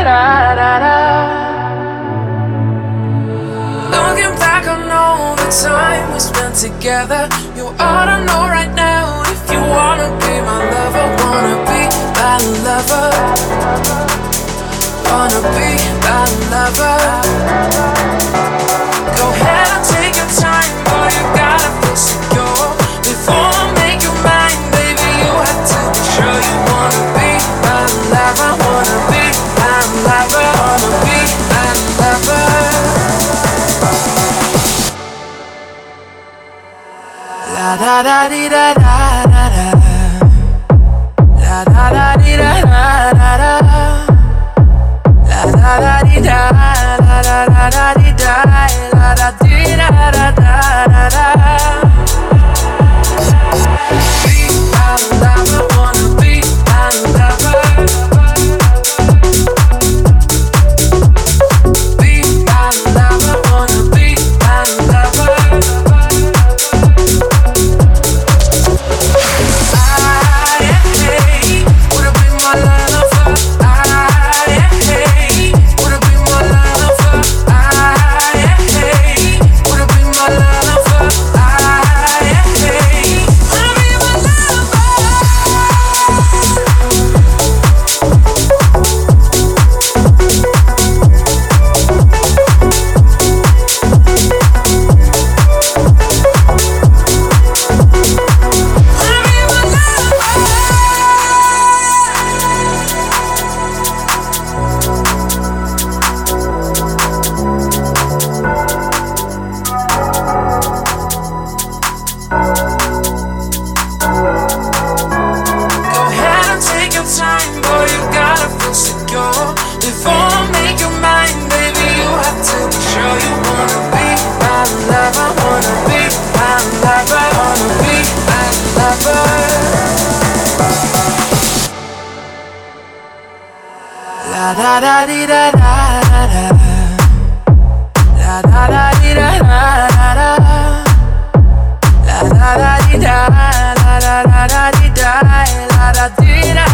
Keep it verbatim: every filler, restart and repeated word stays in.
da da da. Looking back on all the time we spent together, you ought to know right now if you wanna be my lover, wanna be my lover, wanna be my lover. Go ahead and take your time, boy, you gotta feel secure before I make you mine, baby. You have to be sure you wanna be my lover, wanna be my lover, wanna be my lover. La da da di da da da da, la da da di da da da da, la da da di da, la da da da di da, la da di da da da da da. Be my lover, wanna be my lover. Be my lover, wanna be my lover. La da da di da da da da, la da da di da da da da, la da da di da, la da da da di da, la da di da